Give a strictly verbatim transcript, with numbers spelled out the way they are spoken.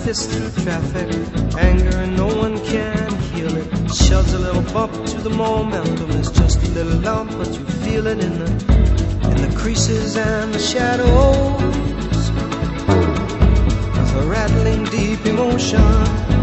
fist through traffic, anger and no one can heal it. Shoves a little bump to the momentum. It's just a little lump, but you feel it in the in the creases and the shadows of a rattling deep emotion.